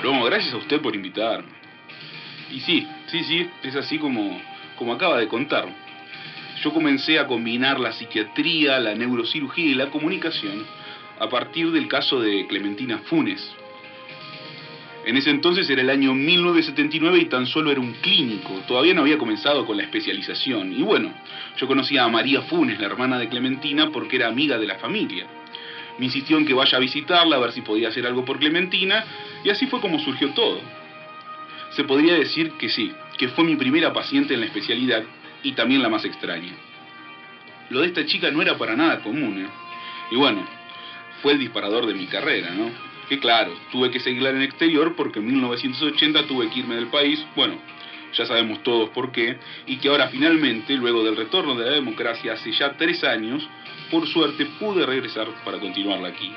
No, gracias a usted por invitarme. Y sí, es así como acaba de contar. Yo comencé a combinar la psiquiatría, la neurocirugía y la comunicación a partir del caso de Clementina Funes. En ese entonces era el año 1979 y tan solo era un clínico. Todavía no había comenzado con la especialización. Y bueno, yo conocía a María Funes, la hermana de Clementina, porque era amiga de la familia. Me insistió en que vaya a visitarla, a ver si podía hacer algo por Clementina, y así fue como surgió todo. Se podría decir que sí, que fue mi primera paciente en la especialidad y también la más extraña. Lo de esta chica no era para nada común, ¿eh? Y bueno, fue el disparador de mi carrera, ¿no? Que claro, tuve que seguirla en el exterior porque en 1980 tuve que irme del país, bueno, ya sabemos todos por qué, y que ahora finalmente, luego del retorno de la democracia hace ya 3 años, por suerte pude regresar para continuarla aquí.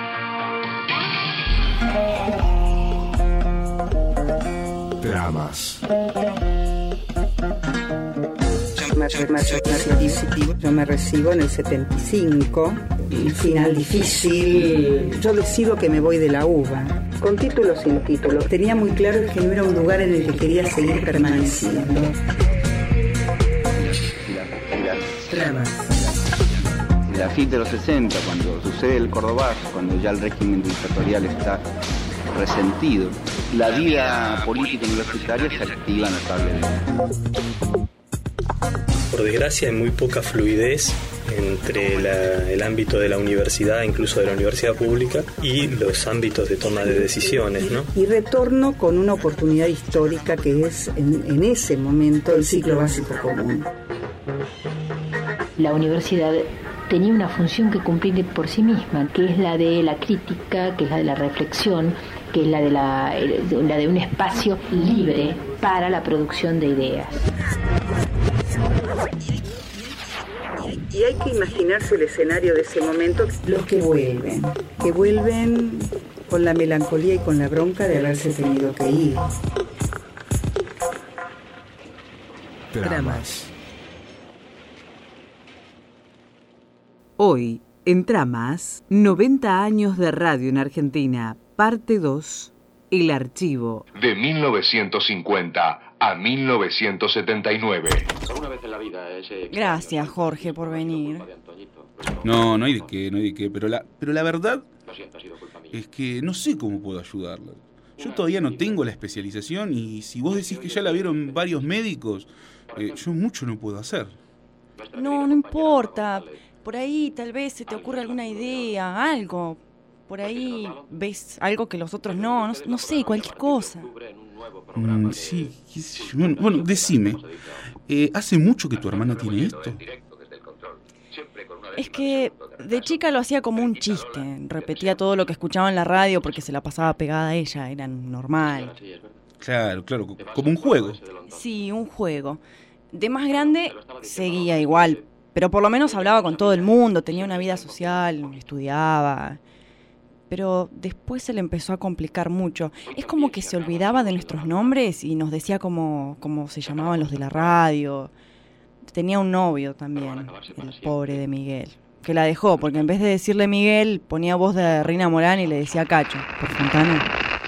Dramas. Yo me recibo en el 75, el final difícil. Yo decido que me voy de la UBA, con título o sin título. Tenía muy claro que no era un lugar en el que quería seguir permaneciendo. La fin de los 60, cuando sucede el Cordobazo, cuando ya el régimen dictatorial está resentido, la vida política universitaria se activa notablemente. Por desgracia hay muy poca fluidez entre el ámbito de la universidad, incluso de la universidad pública, y los ámbitos de toma de decisiones, ¿no? Y retorno con una oportunidad histórica que es en ese momento el ciclo básico común. La universidad tenía una función que cumplir por sí misma, que es la de la crítica, que es la de la reflexión, que es la de un espacio libre para la producción de ideas. Y hay que imaginarse el escenario de ese momento. Los que vuelven con la melancolía y con la bronca de haberse tenido que ir. Tramas. Hoy, en Tramas, 90 años de radio en Argentina, parte 2, El Archivo. De 1950 a 1979. Gracias, Jorge, por venir. No hay de qué, pero la verdad es que no sé cómo puedo ayudarla. Yo todavía no tengo la especialización y si vos decís que ya la vieron varios médicos, yo mucho no puedo hacer. No importa. Por ahí tal vez se te ocurre alguna idea, algo. Por ahí ves algo que los otros no sé, cualquier cosa. Sí, qué sé yo. Bueno, decime, ¿hace mucho que tu hermana tiene esto? Es que de chica lo hacía como un chiste. Repetía todo lo que escuchaba en la radio porque se la pasaba pegada a ella, era normal. Claro, como un juego. Sí, un juego. De más grande seguía igual, pero por lo menos hablaba con todo el mundo, tenía una vida social, estudiaba. Pero después se le empezó a complicar mucho. Es como que se olvidaba de nuestros nombres y nos decía cómo se llamaban los de la radio. Tenía un novio también, el pobre de Miguel, que la dejó, porque en vez de decirle Miguel, ponía voz de Rina Morán y le decía Cacho, por Fontana.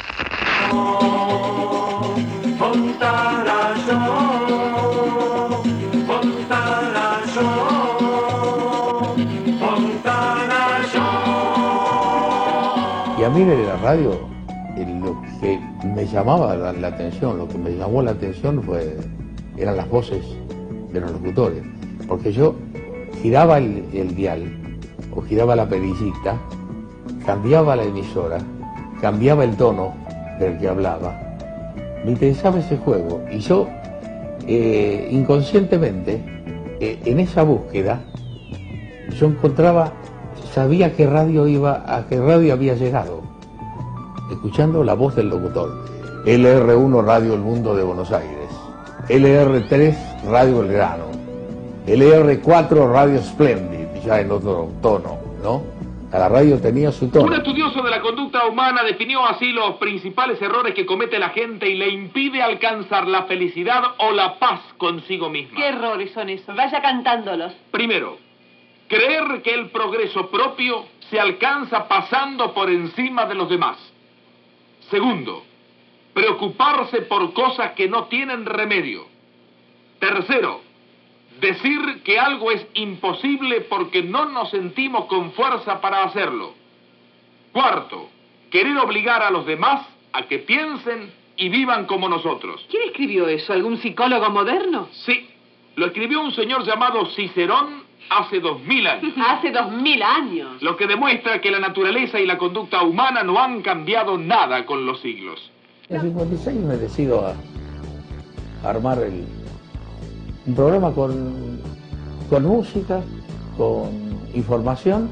Y a mí de la radio, lo que me llamaba la atención, lo que me llamó la atención eran las voces de los locutores. Porque yo giraba el dial, o giraba la perillita, cambiaba la emisora, cambiaba el tono del que hablaba. Me interesaba ese juego. Y yo, inconscientemente, en esa búsqueda, yo encontraba... Sabía a qué radio había llegado, escuchando la voz del locutor. LR1 Radio El Mundo de Buenos Aires, LR3 Radio El Grano, LR4 Radio Splendid, ya en otro tono, ¿no? Cada radio tenía su tono. Un estudioso de la conducta humana definió así los principales errores que comete la gente y le impide alcanzar la felicidad o la paz consigo misma. ¿Qué errores son esos? Vaya cantándolos. Primero, creer que el progreso propio se alcanza pasando por encima de los demás. Segundo, preocuparse por cosas que no tienen remedio. Tercero, decir que algo es imposible porque no nos sentimos con fuerza para hacerlo. Cuarto, querer obligar a los demás a que piensen y vivan como nosotros. ¿Quién escribió eso? ¿Algún psicólogo moderno? Sí, lo escribió un señor llamado Cicerón hace 2000 años. Hace 2000 años. Lo que demuestra que la naturaleza y la conducta humana no han cambiado nada con los siglos. En el 56 me decido a armar un programa con música, con información,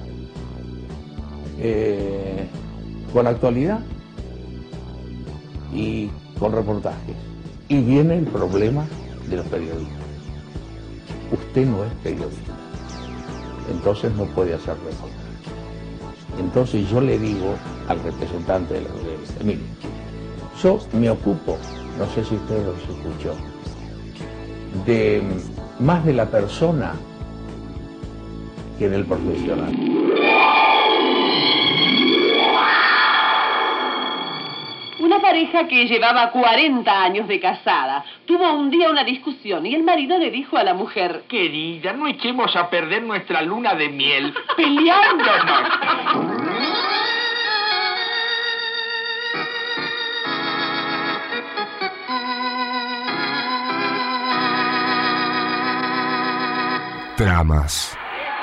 con actualidad y con reportajes. Y viene el problema de los periodistas. Usted no es periodista, entonces no puede hacer reportajes. Entonces yo le digo al representante de la revista, mire, yo me ocupo, no sé si usted los escuchó, de más de la persona que del profesional. Una pareja que llevaba 40 años de casada tuvo un día una discusión y el marido le dijo a la mujer: Querida, no echemos a perder nuestra luna de miel peleándonos. Tramas.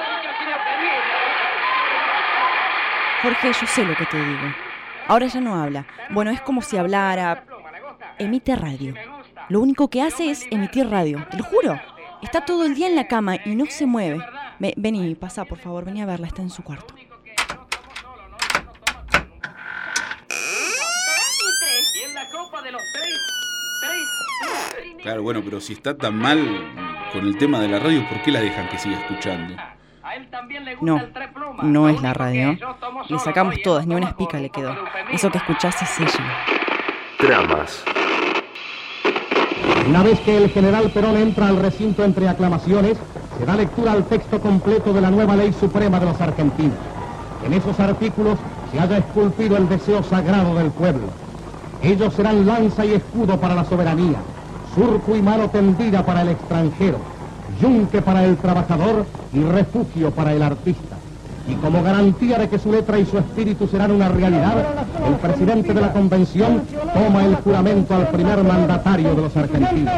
Jorge, yo sé lo que te digo. Ahora ya no habla. Bueno, es como si hablara. Emite radio. Lo único que hace es emitir radio, te lo juro. Está todo el día en la cama y no se mueve. Vení, pasa, por favor, vení a verla, está en su cuarto. Claro, bueno, pero si está tan mal con el tema de la radio, ¿por qué la dejan que siga escuchando? No es la radio. Le sacamos todas, ni una espica le quedó. Eso que escuchás es ella. Tramas. Una vez que el general Perón entra al recinto entre aclamaciones, se da lectura al texto completo de la nueva ley suprema de los argentinos. En esos artículos se halla esculpido el deseo sagrado del pueblo. Ellos serán lanza y escudo para la soberanía, surco y mano tendida para el extranjero, yunque para el trabajador y refugio para el artista. Y como garantía de que su letra y su espíritu serán una realidad, el presidente de la convención toma el juramento al primer mandatario de los argentinos.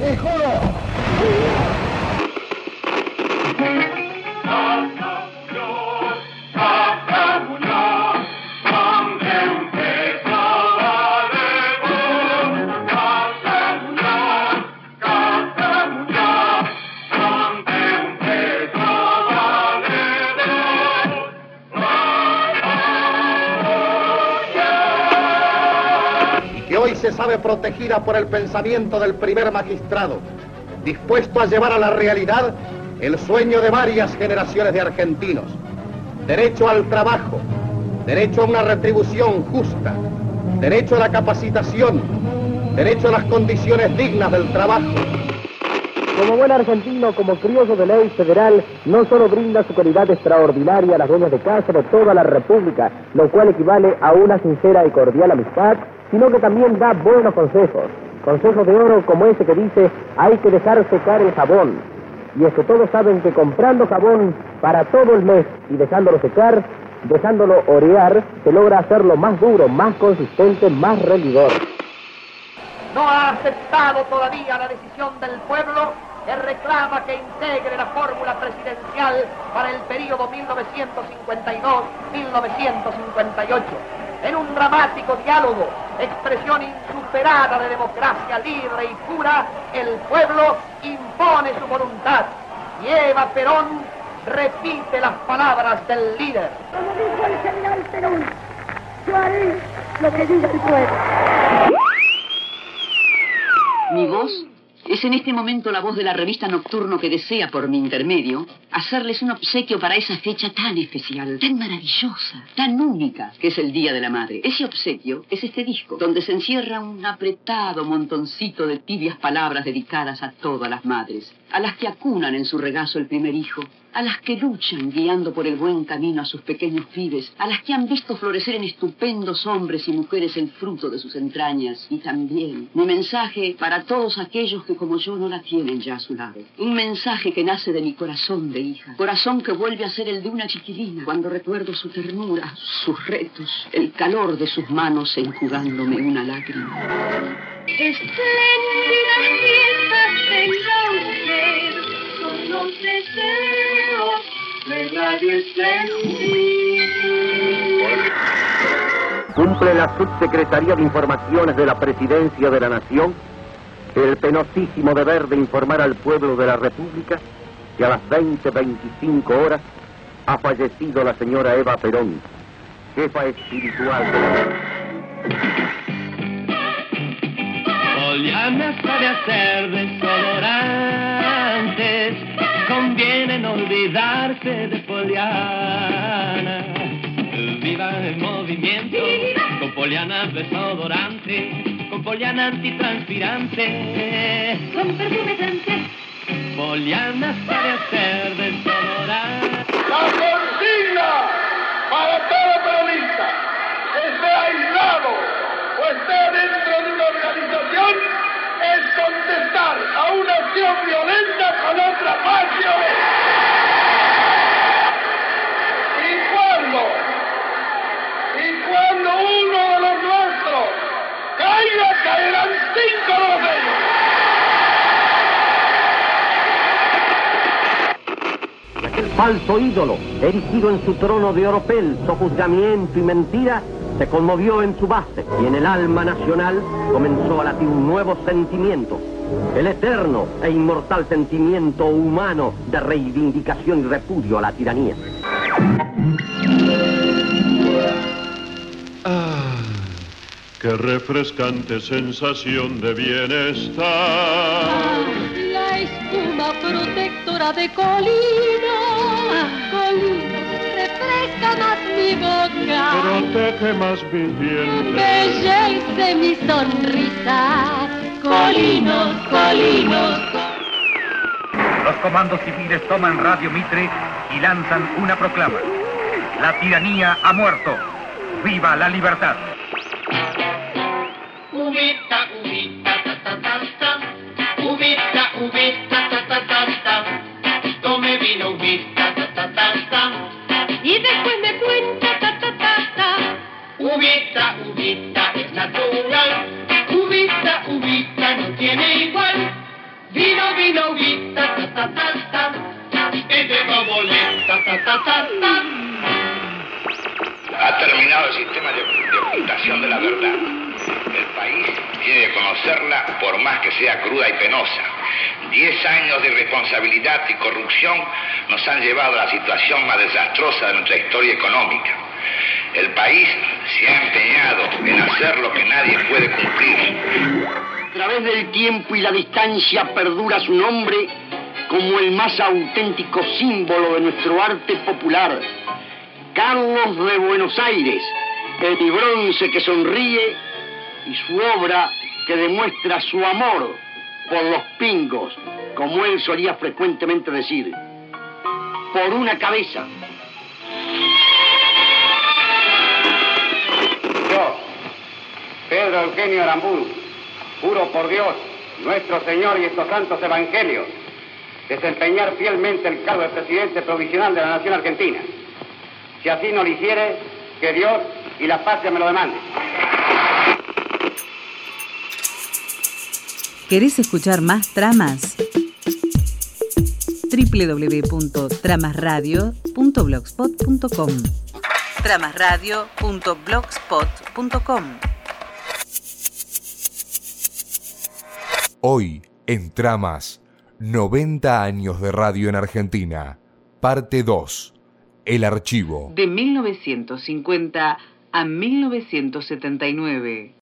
Hoy se sabe protegida por el pensamiento del primer magistrado, dispuesto a llevar a la realidad el sueño de varias generaciones de argentinos. Derecho al trabajo, derecho a una retribución justa, derecho a la capacitación, derecho a las condiciones dignas del trabajo. Como buen argentino, como criollo de ley federal, no solo brinda su calidad extraordinaria a las dueñas de casa de toda la República, lo cual equivale a una sincera y cordial amistad, sino que también da buenos consejos. Consejos de oro como ese que dice: hay que dejar secar el jabón. Y es que todos saben que comprando jabón para todo el mes y dejándolo secar, dejándolo orear, se logra hacerlo más duro, más consistente, más rendidor. No ha aceptado todavía la decisión del pueblo que reclama que integre la fórmula presidencial para el periodo 1952-1958. En un dramático diálogo, expresión insuperada de democracia libre y pura, el pueblo impone su voluntad. Y Eva Perón repite las palabras del líder. Como dijo el general Perón, yo haré lo que diga el pueblo. Mi voz es en este momento la voz de la revista Nocturno que desea, por mi intermedio, hacerles un obsequio para esa fecha tan especial, tan maravillosa, tan única, que es el Día de la Madre. Ese obsequio es este disco, donde se encierra un apretado montoncito de tibias palabras dedicadas a todas las madres, a las que acunan en su regazo el primer hijo, a las que luchan guiando por el buen camino a sus pequeños pibes, a las que han visto florecer en estupendos hombres y mujeres el fruto de sus entrañas, y también mi mensaje para todos aquellos que como yo no la tienen ya a su lado. Un mensaje que nace de mi corazón de hija, corazón que vuelve a ser el de una chiquilina cuando recuerdo su ternura, sus retos, el calor de sus manos enjugándome una lágrima. Espléndidas fiestas tenga usted, son los deseos de Radio Espléndida. Cumple la Subsecretaría de Informaciones de la Presidencia de la Nación el penosísimo deber de informar al pueblo de la República que a las 20:25 horas ha fallecido la señora Eva Perón, jefa espiritual de la... Poliana sabe hacer desodorantes, conviene no olvidarse de Poliana. Viva el movimiento, con Poliana desodorante, con Poliana antitranspirante, con perfume francés. Poliana sabe hacer desodorante. La consigna para todo peronista, esté aislado o esté dentro de una organización, es contestar a una acción violenta con otra más violenta. Y cuando uno de los nuestros caiga, caerán 5 de ellos. Aquel falso ídolo, erigido en su trono de oropel, sojuzgamiento y mentira, se conmovió en su base y en el alma nacional comenzó a latir un nuevo sentimiento, el eterno e inmortal sentimiento humano de reivindicación y repudio a la tiranía. Ah, qué refrescante sensación de bienestar. La espuma protectora de Colino, Colino, refresca más mi boca, Protege más mis dientes, embellece mi sonrisa. Colinos, Colinos. Los comandos civiles toman Radio Mitre y lanzan una proclama. La tiranía ha muerto. ¡Viva la libertad! Ubita, ubita, ta ta ta ta. Ubita, ubita, ta ta ta ta. Tome vino, ubita, ta ta ta ta. Y después me cuenta, ta ta ta ta. Ubita, ubita, es natural. Ubita, ubita, no tiene igual. Vino, vino, ubita, ta ta ta ta. Es de boboleta, ta ta ta ta. Ha terminado el sistema de ocultación de la verdad. El país tiene que conocerla por más que sea cruda y penosa. 10 años de irresponsabilidad y corrupción nos han llevado a la situación más desastrosa de nuestra historia económica. El país se ha empeñado en hacer lo que nadie puede cumplir. A través del tiempo y la distancia perdura su nombre como el más auténtico símbolo de nuestro arte popular. Carlos de Buenos Aires, el bronce que sonríe y su obra que demuestra su amor por los pingos, como él solía frecuentemente decir, por una cabeza. Yo, Pedro Eugenio Aramburu, juro por Dios, nuestro Señor y estos santos evangelios, desempeñar fielmente el cargo de presidente provisional de la Nación Argentina. Si así no lo hiciere, que Dios y la patria me lo demanden. ¿Querés escuchar más tramas? www.tramasradio.blogspot.com tramasradio.blogspot.com. Hoy, en Tramas, 90 años de radio en Argentina, parte 2. El archivo. De 1950 a 1979.